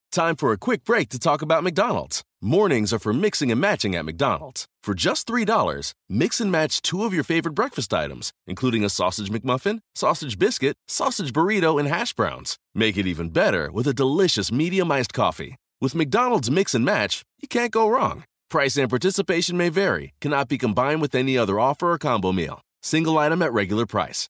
Time for a quick break to talk about McDonald's. Mornings are for mixing and matching at McDonald's. For just $3, mix and match 2 of your favorite breakfast items, including a sausage McMuffin, sausage biscuit, sausage burrito, and hash browns. Make it even better with a delicious medium iced coffee. With McDonald's Mix and Match, you can't go wrong. Price and participation may vary. Cannot be combined with any other offer or combo meal. Single item at regular price.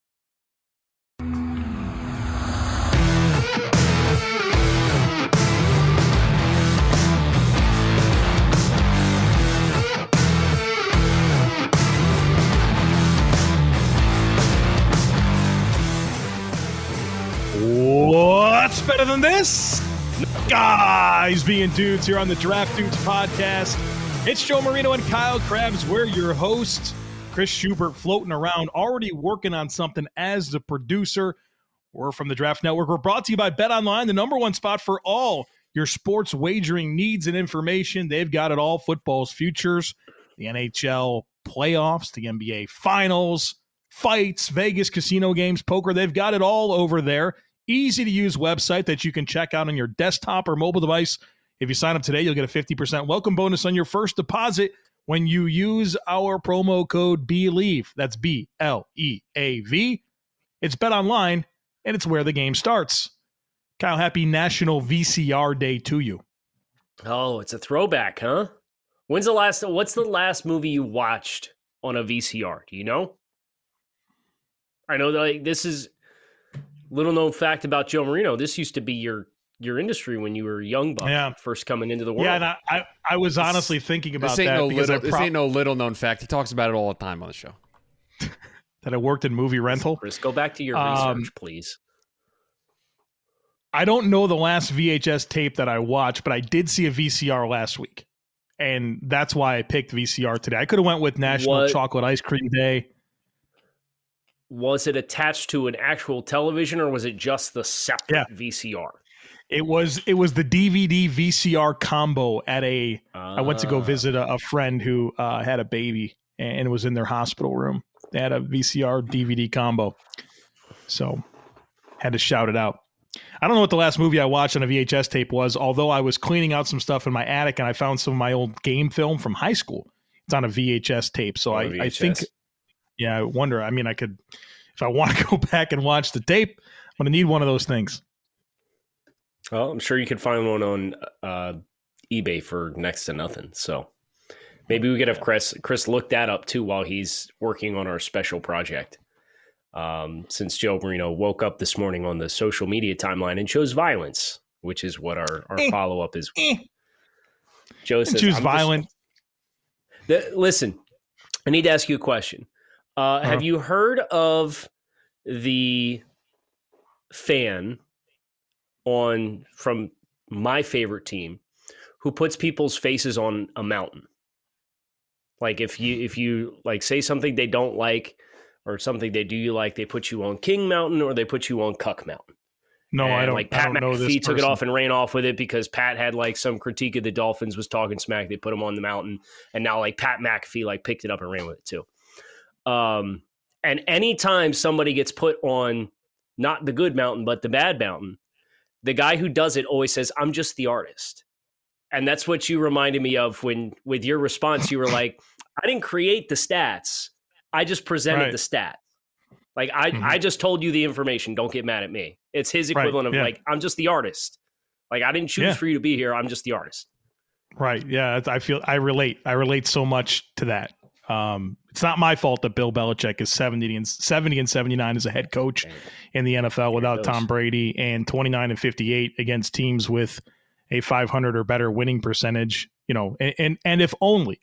What's better than this? Guys being dudes here on the Draft Dudes podcast. It's Joe Marino and Kyle Krabs. We're your hosts. Chris Schubert floating around, already working on something as the producer. We're from the Draft Network. We're brought to you by BetOnline, the number one spot for all your sports wagering needs and information. They've got it all. Football's futures, the NHL playoffs, the NBA finals, fights, Vegas casino games, poker. They've got it all over there. Easy to use website that you can check out on your desktop or mobile device. If you sign up today, you'll get a 50% welcome bonus on your first deposit when you use our promo code BELIEVE. That's BLEAV. It's BetOnline, and it's where the game starts. Kyle, happy National VCR Day to you. Oh, it's a throwback, huh? What's the last movie you watched on a VCR? Do you know? I know that this is little known fact about Joe Marino. This used to be your industry when you were a young buck, first coming into the world. Yeah, and I was honestly thinking about that. This ain't no little known fact. He talks about it all the time on the show. That I worked in movie rental. Chris, go back to your research, please. I don't know the last VHS tape that I watched, but I did see a VCR last week, and that's why I picked VCR today. I could have went with National Chocolate Ice Cream Day. Was it attached to an actual television, or was it just the separate VCR? It was the DVD VCR combo at I went to go visit a friend who had a baby and was in their hospital room. They had a VCR DVD combo. So had to shout it out. I don't know what the last movie I watched on a VHS tape was, although I was cleaning out some stuff in my attic and I found some of my old game film from high school. It's on a VHS tape. So I think... Yeah, I wonder. I mean, I could, if I want to go back and watch the tape, I'm going to need one of those things. Well, I'm sure you could find one on eBay for next to nothing. So maybe we could have Chris look that up too while he's working on our special project. Since Joe Marino woke up this morning on the social media timeline and chose violence, which is what our follow-up is. Joe says, choose violent. Listen, I need to ask you a question. Have you heard of the fan from my favorite team who puts people's faces on a mountain? Like if you like say something they don't like or something they do like, they put you on King Mountain or they put you on Cuck Mountain. No, and I don't. Like Pat I don't know this McAfee took it person. off and ran off with it because Pat had like some critique of the Dolphins, was talking smack. They put him on the mountain, and now like Pat McAfee like picked it up and ran with it too. And anytime somebody gets put on not the good mountain, but the bad mountain, the guy who does it always says, "I'm just the artist." And that's what you reminded me of when, with your response, you were like, I didn't create the stats. I just presented the stat. Like I just told you the information. Don't get mad at me. It's his equivalent of like, I'm just the artist. Like I didn't choose for you to be here. I'm just the artist. Right. Yeah. I relate so much to that. It's not my fault that Bill Belichick is 70 and 79 as a head coach in the NFL without Tom Brady, and 29 and 58 against teams with a 500 or better winning percentage, you know, and if only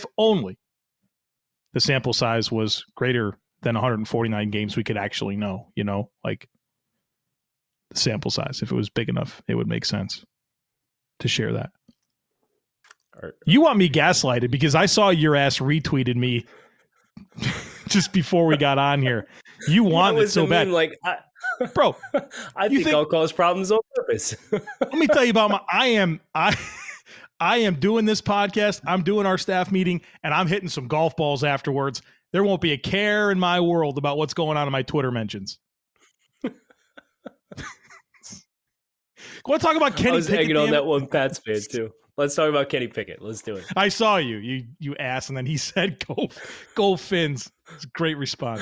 the sample size was greater than 149 games, we could actually know, you know, like the sample size, if it was big enough, it would make sense to share that. You want me gaslighted because I saw your ass retweeted me just before we got on here. You want it so bad. Like, bro, I think I'll cause problems on purpose. Let me tell you about I am doing this podcast. I'm doing our staff meeting and I'm hitting some golf balls afterwards. There won't be a care in my world about what's going on in my Twitter mentions. Want to talk about Kenny I was Pickett? hanging on that one Pats fan too. Let's talk about Kenny Pickett. Let's do it. I saw you ass, and then he said, "Go Fins." It's a great response.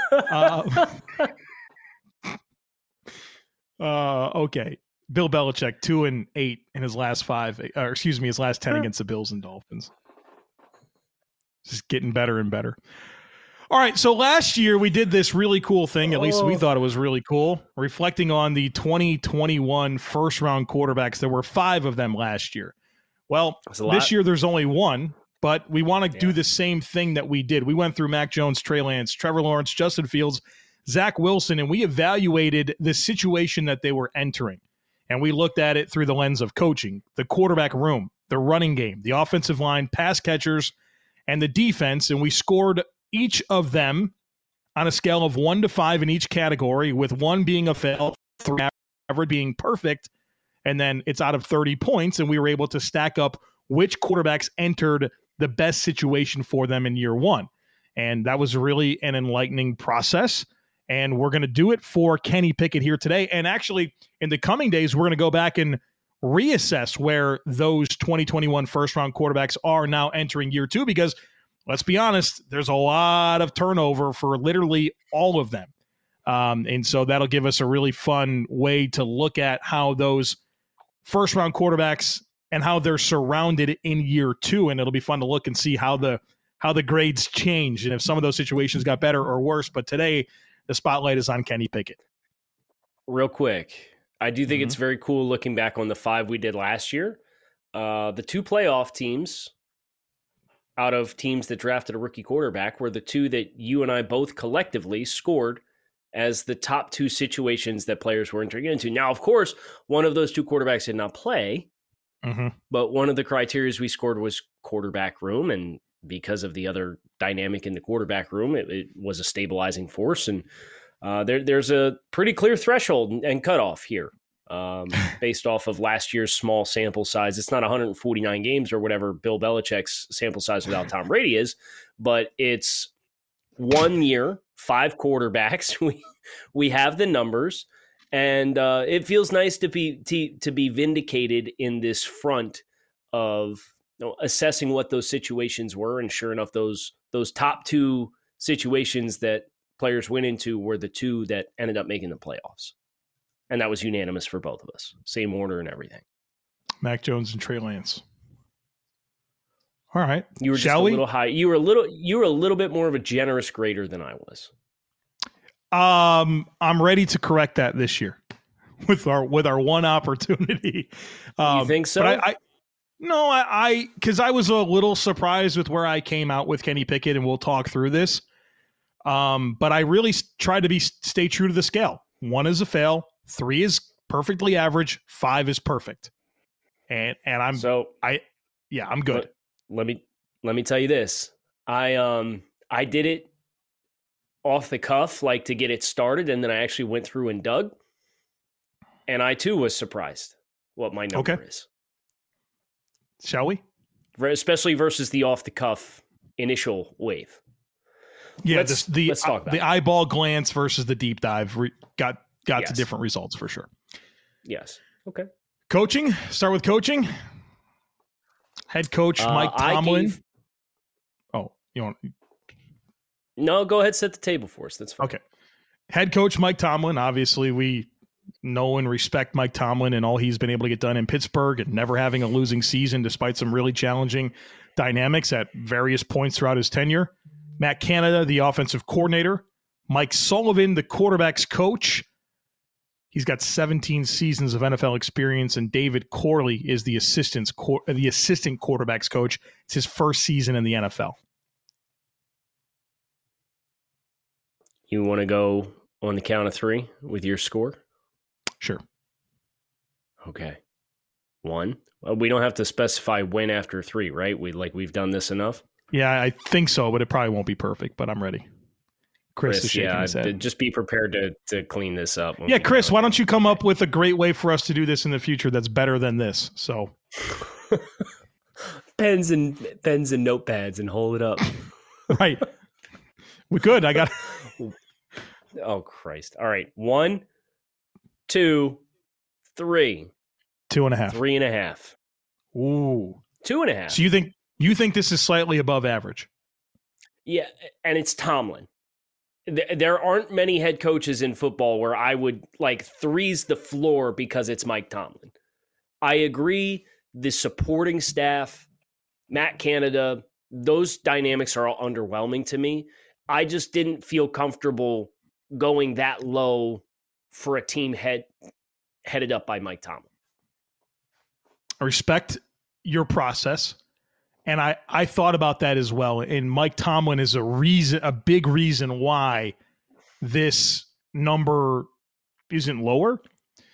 Okay. Bill Belichick 2-8 in his last 10 against the Bills and Dolphins. Just getting better and better. All right, so last year we did this really cool thing. At least we thought it was really cool. Reflecting on the 2021 first-round quarterbacks, there were 5 of them last year. Well, this year there's only 1, but we want to do the same thing that we did. We went through Mac Jones, Trey Lance, Trevor Lawrence, Justin Fields, Zach Wilson, and we evaluated the situation that they were entering. And we looked at it through the lens of coaching, the quarterback room, the running game, the offensive line, pass catchers, and the defense. And we scored each of them on a scale of 1 to 5 in each category, with 1 being a fail, 3 average being perfect. And then it's out of 30 points. And we were able to stack up which quarterbacks entered the best situation for them in year 1. And that was really an enlightening process. And we're going to do it for Kenny Pickett here today. And actually, in the coming days, we're going to go back and reassess where those 2021 first-round quarterbacks are now entering year 2, because let's be honest, there's a lot of turnover for literally all of them. And so that'll give us a really fun way to look at how those first-round quarterbacks and how they're surrounded in year 2. And it'll be fun to look and see how the grades change and if some of those situations got better or worse. But today, the spotlight is on Kenny Pickett. Real quick, I do think it's very cool looking back on the 5 we did last year. The 2 playoff teams out of teams that drafted a rookie quarterback were the 2 that you and I both collectively scored as the top 2 situations that players were entering into. Now, of course, one of those 2 quarterbacks did not play, but one of the criteria we scored was quarterback room, and because of the other dynamic in the quarterback room, it was a stabilizing force. And there's a pretty clear threshold and cutoff here based off of last year's small sample size. It's not 149 games or whatever Bill Belichick's sample size without Tom Brady is, but it's 1 year, 5 quarterbacks. We have the numbers, and it feels nice to be vindicated in this front of assessing what those situations were. And sure enough, those top 2 situations that players went into were the 2 that ended up making the playoffs. And that was unanimous for both of us. Same order and everything. Mac Jones and Trey Lance. All right. You were just a little high. You were a little bit more of a generous grader than I was. I'm ready to correct that this year with our one opportunity. You think so? But I because I was a little surprised with where I came out with Kenny Pickett, and we'll talk through this. But I really tried to stay true to the scale. 1 is a fail, 3 is perfectly average, 5 is perfect. And I'm good. Let me tell you this. I did it off the cuff, like to get it started, and then I actually went through and dug. And I too was surprised what my number is. Shall we? Especially versus the off-the-cuff initial wave. Yeah, let's talk about the eyeball glance versus the deep dive got Yes. to different results for sure. Yes. Okay. Coaching. Start with coaching. Head coach Mike Tomlin. You want? No, go ahead. Set the table for us. That's fine. Okay. Head coach Mike Tomlin. Obviously, we know and respect Mike Tomlin and all he's been able to get done in Pittsburgh, and never having a losing season despite some really challenging dynamics at various points throughout his tenure. Matt Canada, the offensive coordinator. Mike Sullivan, the quarterback's coach. He's got 17 seasons of NFL experience, and David Corley is the assistant quarterback's coach. It's his first season in the NFL. You want to go on the count of 3 with your score? Sure. Okay. 1. We don't have to specify when after 3, right? We've done this enough. Yeah, I think so, but it probably won't be perfect. But I'm ready. Chris is shaking his head. Just be prepared to clean this up. Yeah, Chris, why don't you come up with a great way for us to do this in the future that's better than this? So, pens and notepads and hold it up. Right. We could. I got. Oh Christ! All right, 1, 2, 3. 2.5. 3.5. Ooh. 2.5. So you think this is slightly above average? Yeah, and it's Tomlin. There aren't many head coaches in football where I would like 3's the floor because it's Mike Tomlin. I agree. The supporting staff, Matt Canada, those dynamics are all underwhelming to me. I just didn't feel comfortable going that low for a team headed up by Mike Tomlin. I respect your process. And I thought about that as well. And Mike Tomlin is a big reason why this number isn't lower.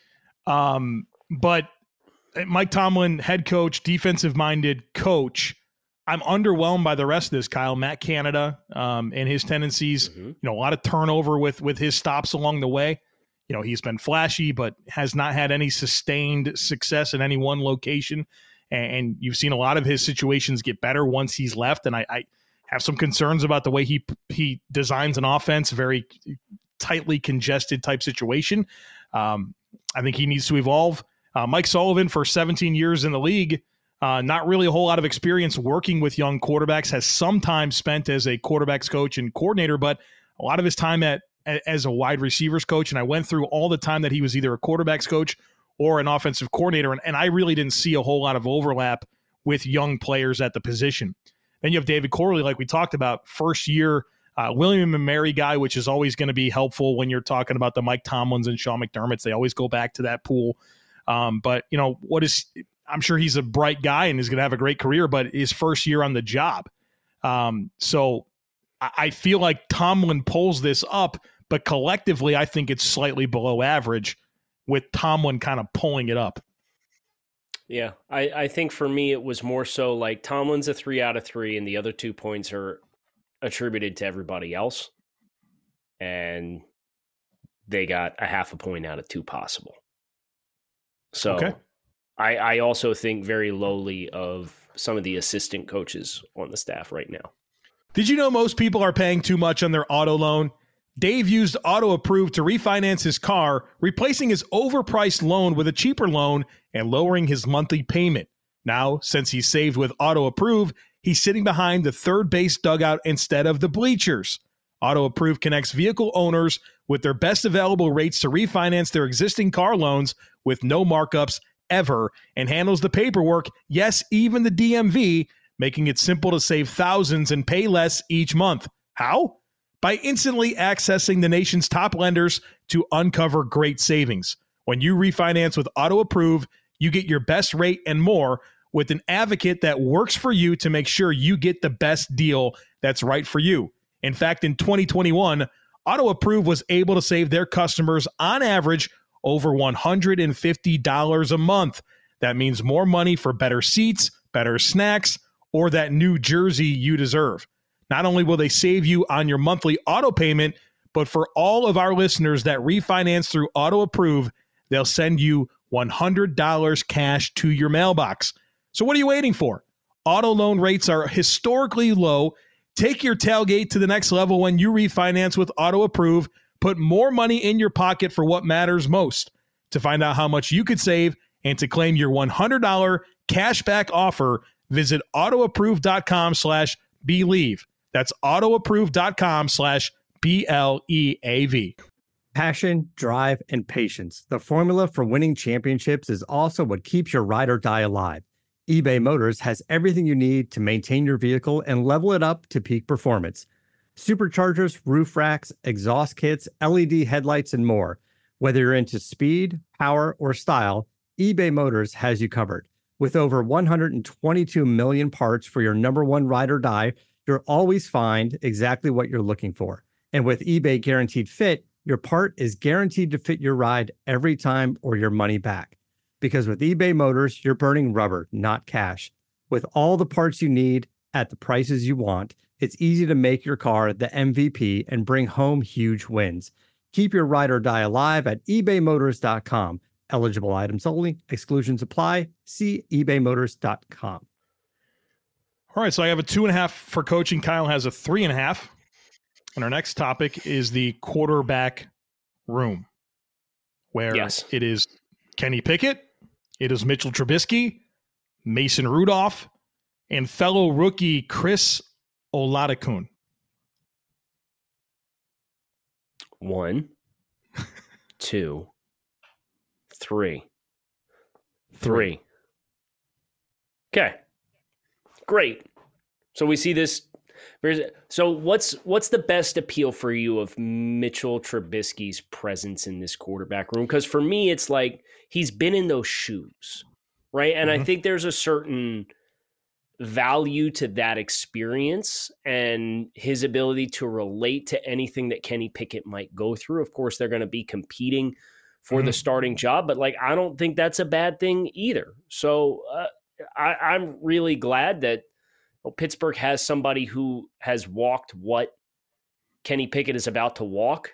But Mike Tomlin, head coach, defensive-minded coach, I'm underwhelmed by the rest of this, Kyle. Matt Canada and his tendencies, a lot of turnover with his stops along the way. He's been flashy, but has not had any sustained success in any one location. And you've seen a lot of his situations get better once he's left. And I have some concerns about the way he designs an offense, very tightly congested type situation. I think he needs to evolve. Mike Sullivan, for 17 years in the league, not really a whole lot of experience working with young quarterbacks, has some time spent as a quarterbacks coach and coordinator, but a lot of his time as a wide receivers coach. And I went through all the time that he was either a quarterbacks coach or an offensive coordinator, and I really didn't see a whole lot of overlap with young players at the position. Then you have David Corley, like we talked about, first year William & Mary guy, which is always going to be helpful when you're talking about the Mike Tomlins and Sean McDermotts. They always go back to that pool. But I'm sure he's a bright guy and is going to have a great career, but his first year on the job. So I feel like Tomlin pulls this up, but collectively I think it's slightly below average, with Tomlin kind of pulling it up. Yeah, I think for me it was more so like Tomlin's a 3 out of 3, and the other 2 points are attributed to everybody else. And they got a 0.5 point out of 2 possible. So okay. I also think very lowly of some of the assistant coaches on the staff right now. Did you know most people are paying too much on their auto loan? Dave used Auto Approve to refinance his car, replacing his overpriced loan with a cheaper loan and lowering his monthly payment. Now, since he's saved with Auto Approve, he's sitting behind the third base dugout instead of the bleachers. Auto Approve connects vehicle owners with their best available rates to refinance their existing car loans with no markups ever, and handles the paperwork, yes, even the DMV, making it simple to save thousands and pay less each month. How? By instantly accessing the nation's top lenders to uncover great savings. When you refinance with Auto Approve, you get your best rate and more with an advocate that works for you to make sure you get the best deal that's right for you. In fact, in 2021, Auto Approve was able to save their customers on average over $150 a month. That means more money for better seats, better snacks, or that new jersey you deserve. Not only will they save you on your monthly auto payment, but for all of our listeners that refinance through Auto Approve, they'll send you $100 cash to your mailbox. So what are you waiting for? Auto loan rates are historically low. Take your tailgate to the next level when you refinance with Auto Approve. Put more money in your pocket for what matters most. To find out how much you could save and to claim your $100 cashback offer, visit autoapprove.com/believe. That's autoapprove.com/BLEAV. Passion, drive, and patience. The formula for winning championships is also what keeps your ride or die alive. eBay Motors has everything you need to maintain your vehicle and level it up to peak performance. Superchargers, roof racks, exhaust kits, LED headlights, and more. Whether you're into speed, power, or style, eBay Motors has you covered. With over 122 million parts for your number one ride or die, you'll always find exactly what you're looking for. And with eBay Guaranteed Fit, your part is guaranteed to fit your ride every time or your money back. Because with eBay Motors, you're burning rubber, not cash. With all the parts you need at the prices you want, it's easy to make your car the MVP and bring home huge wins. Keep your ride or die alive at ebaymotors.com. Eligible items only. Exclusions apply. See ebaymotors.com. All right, so I have a 2.5 for coaching. Kyle has a 3.5. And our next topic is the quarterback room, where it is Kenny Pickett, It is Mitchell Trubisky, Mason Rudolph, and fellow rookie Chris Oladokun. 1, 2, 3. 3. Okay. Great. So we see this. So what's the best appeal for you of Mitchell Trubisky's presence in this quarterback room? Because for me, it's like he's been in those shoes, right? And I think there's a certain value to that experience and his ability to relate to anything that Kenny Pickett might go through. Of course, they're going to be competing for the starting job, but like I don't think that's a bad thing either. So I'm really glad that Pittsburgh has somebody who has walked what Kenny Pickett is about to walk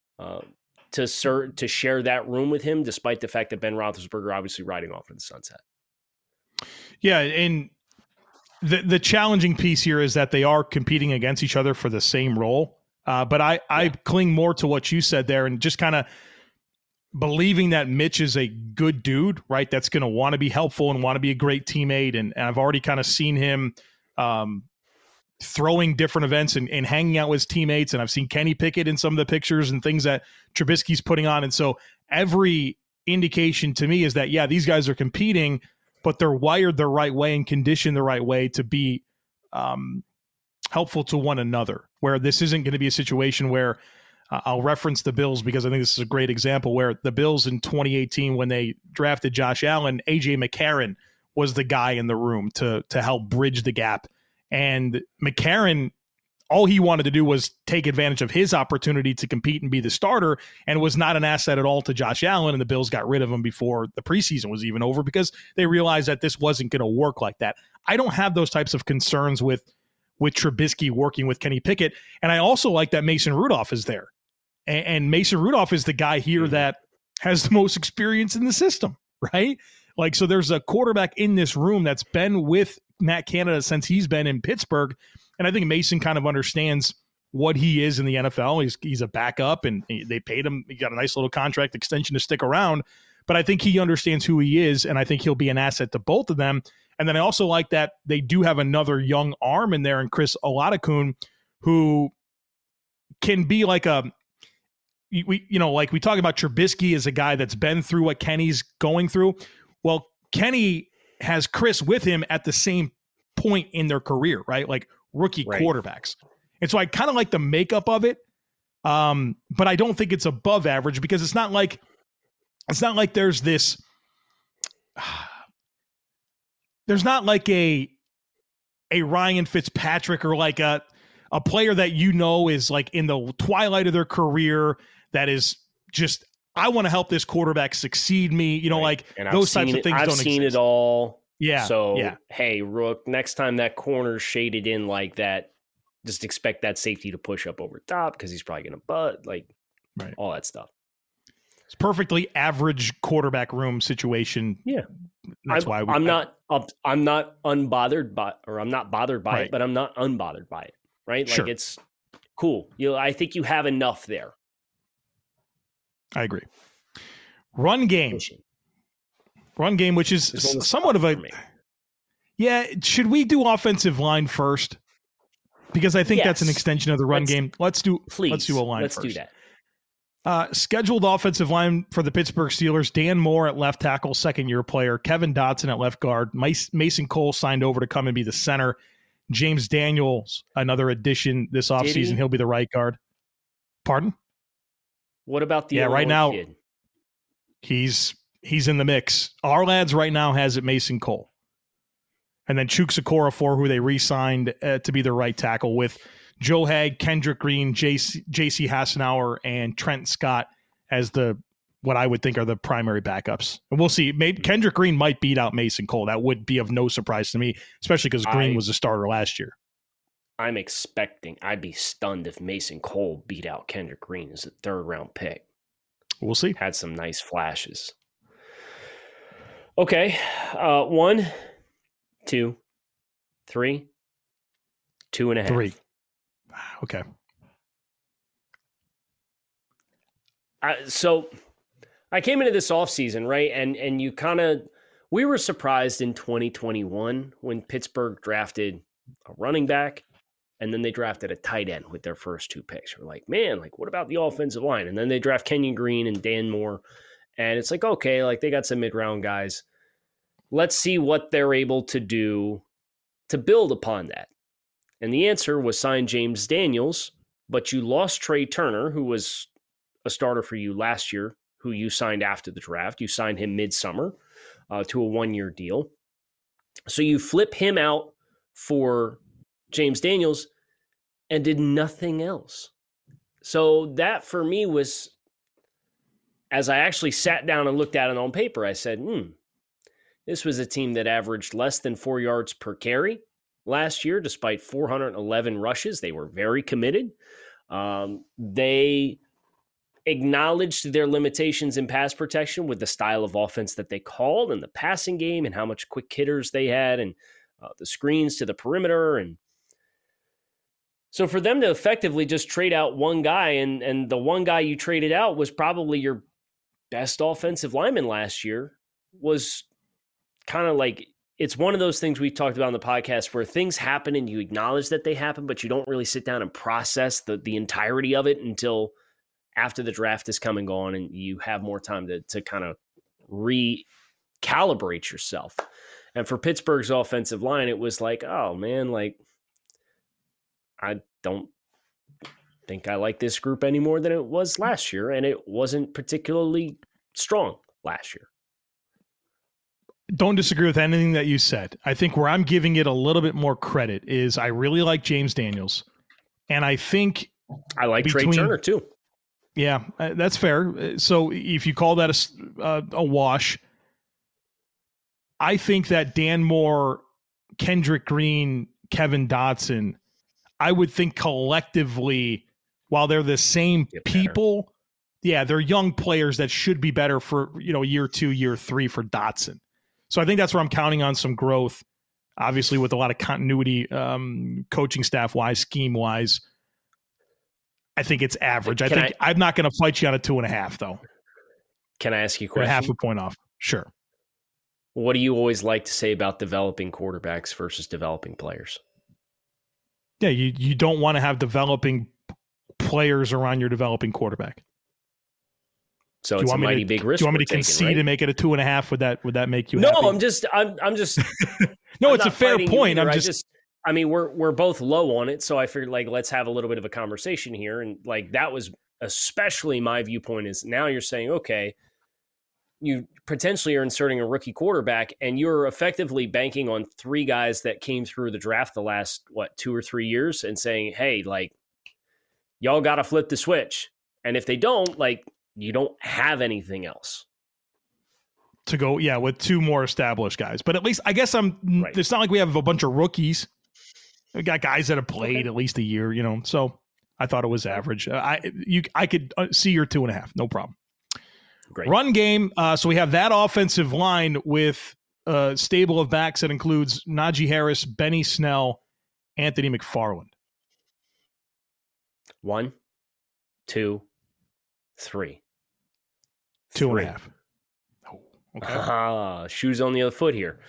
to share that room with him, despite the fact that Ben Roethlisberger obviously riding off in the sunset. Yeah, and the challenging piece here is that they are competing against each other for the same role. But I cling more to what you said there and just kind of believing that Mitch is a good dude, right? That's going to want to be helpful and want to be a great teammate. And I've already kind of seen him throwing different events and hanging out with his teammates. And I've seen Kenny Pickett in some of the pictures and things that Trubisky's putting on. And so every indication to me is that, yeah, these guys are competing, but they're wired the right way and conditioned the right way to be helpful to one another, where this isn't going to be a situation where I'll reference the Bills because I think this is a great example where the Bills in 2018, when they drafted Josh Allen, A.J. McCarron was the guy in the room to help bridge the gap. And McCarron, all he wanted to do was take advantage of his opportunity to compete and be the starter, and was not an asset at all to Josh Allen. And the Bills got rid of him before the preseason was even over because they realized that this wasn't going to work like that. I don't have those types of concerns with Trubisky working with Kenny Pickett. And I also like that Mason Rudolph is there. And Mason Rudolph is the guy here that has the most experience in the system, right? Like, so there's a quarterback in this room that's been with Matt Canada since he's been in Pittsburgh. And I think Mason kind of understands what he is in the NFL. He's a backup, and they paid him. He got a nice little contract extension to stick around. But I think he understands who he is, and I think he'll be an asset to both of them. And then I also like that they do have another young arm in there in Chris Oladokun, who can be like we talk about Trubisky as a guy that's been through what Kenny's going through. Well, Kenny has Chris with him at the same point in their career, right? Like rookie quarterbacks. And so I kind of like the makeup of it. But I don't think it's above average because it's not like there's this, there's not like a Ryan Fitzpatrick or like a player that is like in the twilight of their career that is just, I want to help this quarterback succeed me, like and those types of things don't exist. I've seen it all. Yeah. So, hey, Rook, next time that corner's shaded in like that, just expect that safety to push up over top because he's probably going to butt, all that stuff. It's perfectly average quarterback room situation. Yeah. That's why I'm not unbothered by, or I'm not bothered by it, but I'm not unbothered by it. Right. Like it's cool. I think you have enough there. I agree. Run game, which is somewhat of a, should we do offensive line first? Because I think that's an extension of the run game. Let's do a line first. Let's do that. Scheduled offensive line for the Pittsburgh Steelers: Dan Moore at left tackle, second-year player. Kevin Dotson at left guard. Mason Cole signed over to come and be the center. James Daniels, another addition this offseason. He'll be the right guard. Pardon? What about the right now kid? He's in the mix. Our lads right now has it Mason Cole. And then Chukwuekorafo, who they re-signed to be the right tackle, with Joe Haig, Kendrick Green, J.C. Hassenauer, and Trent Scott as what I would think are the primary backups. And we'll see. Maybe Kendrick Green might beat out Mason Cole. That would be of no surprise to me, especially because Green was a starter last year. I'd be stunned if Mason Cole beat out Kendrick Green as a third-round pick. We'll see. Had some nice flashes. Okay. 1, 2, 3, 2.5. 3. Okay. So I came into this offseason, right? And you kind of We were surprised in 2021 when Pittsburgh drafted a running back and then they drafted a tight end with their first 2 picks. We're like, man, like what about the offensive line? And then they draft Kenyon Green and Dan Moore. And it's like, okay, like they got some mid-round guys. Let's see what they're able to do to build upon that. And the answer was sign James Daniels, but you lost Trey Turner, who was a starter for you last year, who you signed after the draft. You signed him midsummer to a 1-year deal. So you flip him out for James Daniels and did nothing else. So that for me was, as I actually sat down and looked at it on paper, I said, this was a team that averaged less than 4 yards per carry last year, despite 411 rushes. They were very committed. They acknowledged their limitations in pass protection with the style of offense that they called and the passing game and how much quick hitters they had and the screens to the perimeter. And so for them to effectively just trade out one guy, and the one guy you traded out was probably your best offensive lineman last year, was kind of like, it's one of those things we talked about on the podcast where things happen and you acknowledge that they happen, but you don't really sit down and process the entirety of it until after the draft is come and gone and you have more time to kind of recalibrate yourself. And for Pittsburgh's offensive line, it was like, oh man, like I don't think I like this group any more than it was last year. And it wasn't particularly strong last year. Don't disagree with anything that you said. I think where I'm giving it a little bit more credit is I really like James Daniels. And I think I like Trey Turner too. Yeah, that's fair. So if you call that a wash, I think that Dan Moore, Kendrick Green, Kevin Dotson, I would think collectively, while they're the same people, yeah, they're young players that should be better for, year 2, year 3 for Dotson. So I think that's where I'm counting on some growth, obviously with a lot of continuity, coaching staff wise, scheme wise. I think it's average. I'm not going to fight you on a 2.5 though. Can I ask you a question? Half a point off. Sure. What do you always like to say about developing quarterbacks versus developing players? Yeah, you don't want to have developing players around your developing quarterback. So it's a mighty big risk. Do you want me to concede and make it a 2.5? Would that make you happy? No, I'm just No, it's a fair point. We're both low on it, so I figured like let's have a little bit of a conversation here. And like that was especially my viewpoint is now you're saying, okay, you potentially are inserting a rookie quarterback and you're effectively banking on 3 guys that came through the draft the last 2 or 3 years and saying, hey, like y'all got to flip the switch. And if they don't, like you don't have anything else to go. Yeah. With 2 more established guys, but at least I guess right. It's not like we have a bunch of rookies. We got guys that have played at least a year, so I thought it was average. I could see your 2.5. No problem. Great. Run game. So we have that offensive line with a stable of backs that includes Najee Harris, Benny Snell, Anthony McFarland. 1, 2, 3. 2.5. Oh, okay. Shoes on the other foot here.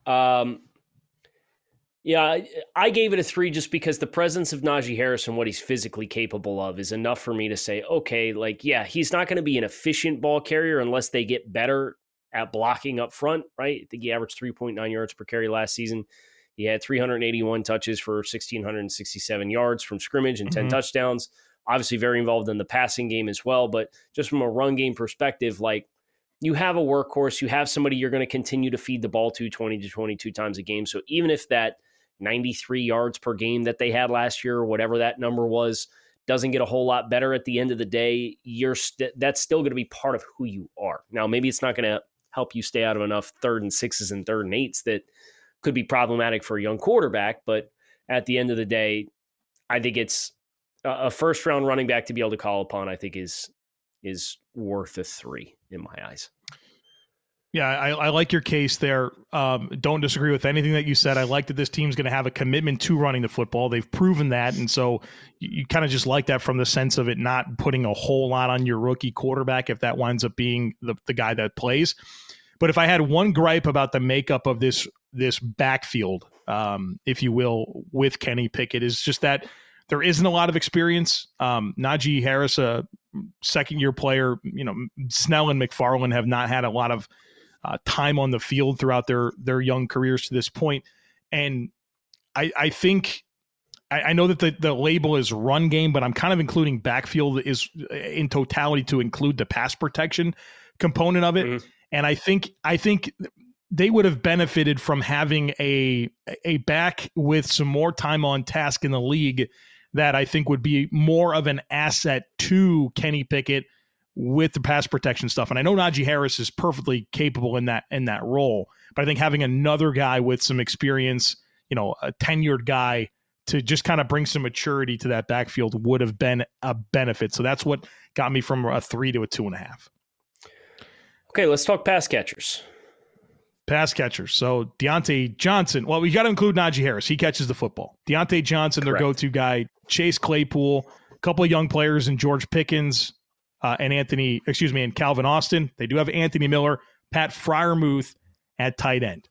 Yeah, I gave it a 3 just because the presence of Najee Harris and what he's physically capable of is enough for me to say, okay, like, yeah, he's not going to be an efficient ball carrier unless they get better at blocking up front, right? I think he averaged 3.9 yards per carry last season. He had 381 touches for 1,667 yards from scrimmage and 10 touchdowns. Obviously very involved in the passing game as well, but just from a run game perspective, like, you have a workhorse, you have somebody you're going to continue to feed the ball to 20 to 22 times a game. So even if that 93 yards per game that they had last year, or whatever that number was, doesn't get a whole lot better at the end of the day, that's still going to be part of who you are. Now, maybe it's not going to help you stay out of enough 3rd and 6s and 3rd and 8s that could be problematic for a young quarterback. But at the end of the day, I think it's a first-round running back to be able to call upon, I think is worth a 3 in my eyes. Yeah, I like your case there. Don't disagree with anything that you said. I like that this team's going to have a commitment to running the football. They've proven that. And so you kind of just like that from the sense of it not putting a whole lot on your rookie quarterback if that winds up being the guy that plays. But if I had one gripe about the makeup of this backfield, if you will, with Kenny Pickett, is just that there isn't a lot of experience. Najee Harris, a second-year player, Snell and McFarland have not had a lot of time on the field throughout their young careers to this point. And I think I know that the label is run game, but I'm kind of including backfield is in totality to include the pass protection component of it. Mm-hmm. And I think they would have benefited from having a back with some more time on task in the league that I think would be more of an asset to Kenny Pickett with the pass protection stuff. And I know Najee Harris is perfectly capable in that role, but I think having another guy with some experience, a tenured guy to just kind of bring some maturity to that backfield would have been a benefit. So that's what got me from a 3 to a 2.5. Okay, let's talk pass catchers. Pass catchers. So Deontay Johnson. Well, we got to include Najee Harris. He catches the football. Deontay Johnson, Correct. Their go-to guy. Chase Claypool, a couple of young players in George Pickens and Calvin Austin. They do have Anthony Miller, Pat Freiermuth at tight end.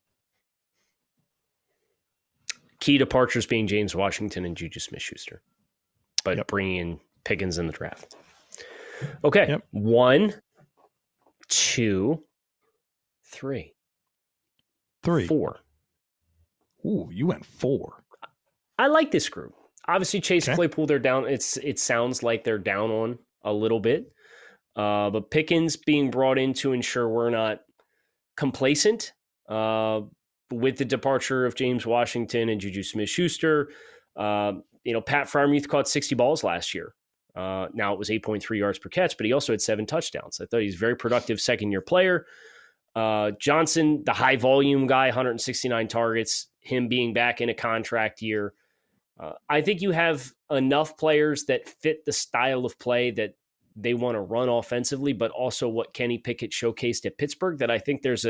Key departures being James Washington and Juju Smith-Schuster, but bringing in Pickens in the draft. Okay, Yep. 1, 2, 3. 4. Ooh, you went 4. I like this group. Obviously, Chase Claypool, they're down. It sounds like they're down on a little bit. But Pickens being brought in to ensure we're not complacent with the departure of James Washington and Juju Smith-Schuster. Pat Freiermuth caught 60 balls last year. Now it was 8.3 yards per catch, but he also had 7 touchdowns. I thought he's a very productive second-year player. Johnson, the high volume guy, 169 targets, him being back in a contract year. I think you have enough players that fit the style of play that they want to run offensively, but also what Kenny Pickett showcased at Pittsburgh, that I think there's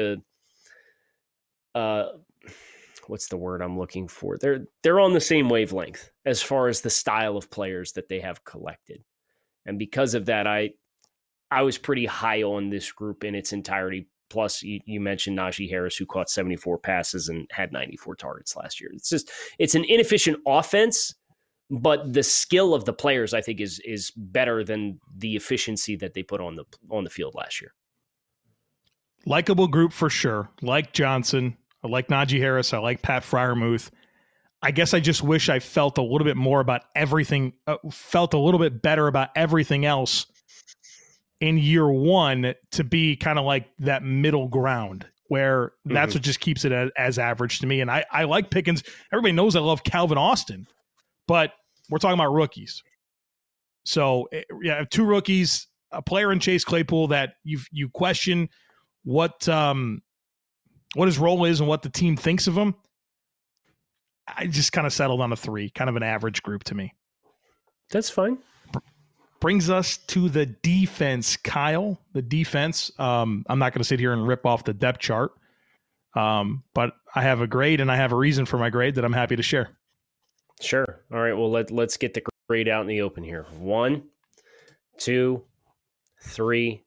what's the word I'm looking for? They're on the same wavelength as far as the style of players that they have collected. And because of that, I was pretty high on this group in its entirety. Plus, you mentioned Najee Harris, who caught 74 passes and had 94 targets last year. It's an inefficient offense, but the skill of the players, I think, is better than the efficiency that they put on the field last year. Likeable group for sure. Like Johnson, I like Najee Harris, I like Pat Freiermuth. I guess I just wish I felt a little bit more about everything, felt a little bit better about everything else in year one to be kind of like that middle ground where that's what just keeps it as average to me. And I like Pickens. Everybody knows I love Calvin Austin, but we're talking about rookies. So yeah, 2 rookies, a player in Chase Claypool that you question what his role is and what the team thinks of him. I just kind of settled on a 3, kind of an average group to me. That's fine. Brings us to the defense, Kyle. The defense. I'm not going to sit here and rip off the depth chart, but I have a grade and I have a reason for my grade that I'm happy to share. Sure. All right. Well, let's get the grade out in the open here. 1, 2, 3,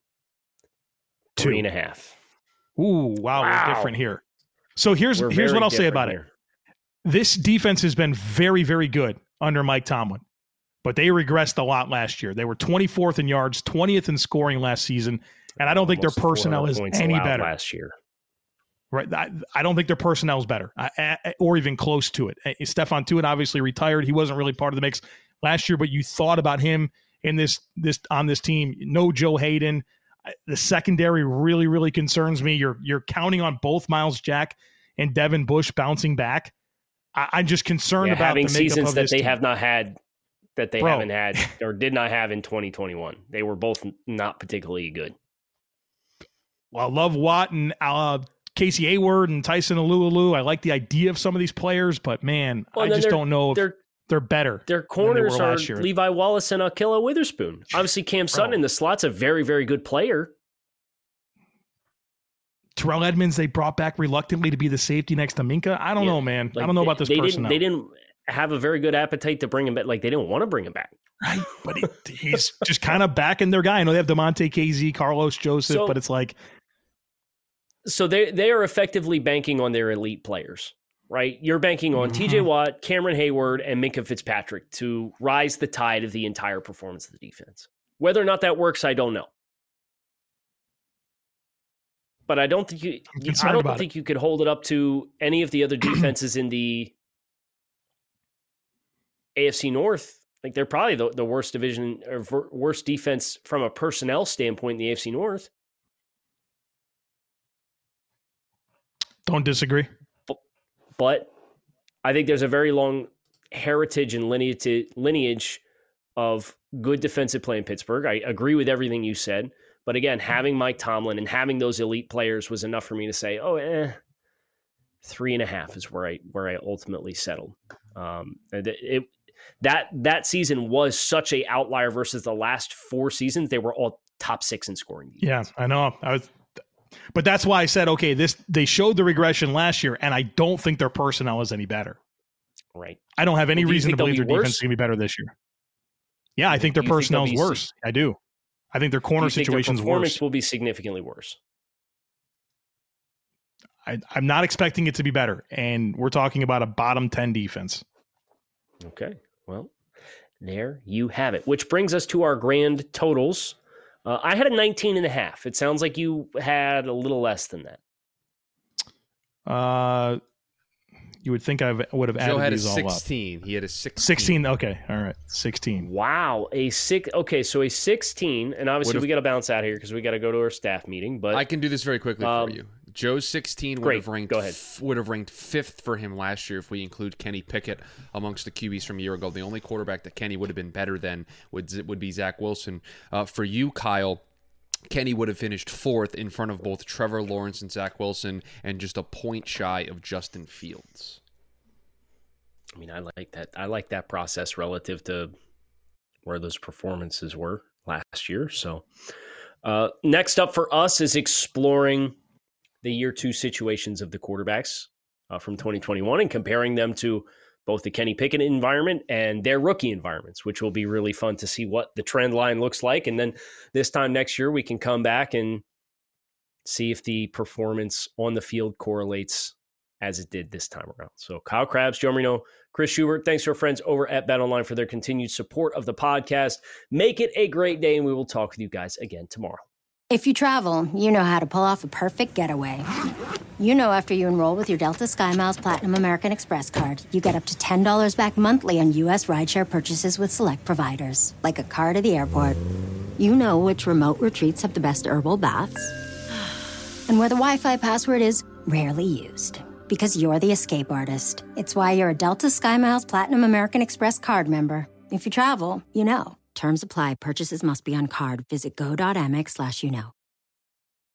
3.5. Ooh, wow, we're different here. So here's what I'll say about it. This defense has been very, very good under Mike Tomlin, but they regressed a lot last year. They were 24th in yards, 20th in scoring last season, and I don't think their personnel is any better. Last year. Right. I don't think their personnel is better or even close to it. Stephon Tuitt obviously retired. He wasn't really part of the mix last year, but you thought about him in this on this team. No Joe Hayden. The secondary really, really concerns me. You're counting on both Myles Jack and Devin Bush bouncing back. I'm just concerned about having the makeup seasons of that this they team. have not had, that they haven't had or did not have in 2021. They were both not particularly good. Well, I love Watt and Casey Hayward and Tyson Alualu. I like the idea of some of these players, but man, I just don't know if they're better. Their corners are last year. Levi Wallace and Akilla Witherspoon. Obviously, Cam Sutton in the slot's a very, very good player. Terrell Edmonds, they brought back reluctantly to be the safety next to Minka. I don't know, man. I don't know about this personnel. They didn't have a very good appetite to bring him back. Like, they didn't want to bring him back. Right, but he's just kind of backing their guy. I know they have DeMonte KZ, Carlos Joseph, but it's like So they are effectively banking on their elite players, right? You're banking on TJ Watt, Cameron Hayward, and Minkah Fitzpatrick to rise the tide of the entire performance of the defense. Whether or not that works, I don't know. But I don't think you could hold it up to any of the other defenses in the AFC North. Like, they're probably the worst division or worst defense from a personnel standpoint in the AFC North. Don't disagree. But I think there's a very long heritage and lineage of good defensive play in Pittsburgh. I agree with everything you said. But again, having Mike Tomlin and having those elite players was enough for me to say, 3.5 is where I ultimately settled. That season was such a outlier versus the last 4 seasons. They were all top 6 in scoring defense. Yeah, I know. But that's why I said, okay, they showed the regression last year, and I don't think their personnel is any better. Right. I don't have any reason to believe their defense is going to be better this year. Yeah, I think their personnel is worse. I do. I think their corner situation is worse. Performance will be significantly worse. I'm not expecting it to be better, and we're talking about a bottom 10 defense. Okay, well, there you have it, which brings us to our grand totals. I had a 19.5. It sounds like you had a little less than that. You would think I would have added these all up. Joe had a 16. He had a 16. 16, okay. All right, 16. Wow, so a 16, and obviously we got to bounce out here because we got to go to our staff meeting. But I can do this very quickly for you. Joe's 16 would have ranked 5th for him last year if we include Kenny Pickett amongst the QBs from a year ago. The only quarterback that Kenny would have been better than would be Zach Wilson. For you, Kyle, Kenny would have finished 4th in front of both Trevor Lawrence and Zach Wilson and just a point shy of Justin Fields. I mean, I like that. I like that process relative to where those performances were last year. So next up for us is exploring the year 2 situations of the quarterbacks from 2021 and comparing them to both the Kenny Pickett environment and their rookie environments, which will be really fun to see what the trend line looks like. And then this time next year, we can come back and see if the performance on the field correlates as it did this time around. So Kyle Krabs, Joe Marino, Chris Schubert, thanks to our friends over at BetOnline for their continued support of the podcast. Make it a great day, and we will talk with you guys again tomorrow. If you travel, you know how to pull off a perfect getaway. You know after you enroll with your Delta SkyMiles Platinum American Express card, you get up to $10 back monthly on U.S. rideshare purchases with select providers, like a car to the airport. You know which remote retreats have the best herbal baths, and where the Wi-Fi password is rarely used. Because you're the escape artist. It's why you're a Delta SkyMiles Platinum American Express card member. If you travel, you know. Terms apply. Purchases must be on card. Visit go.amex/you know.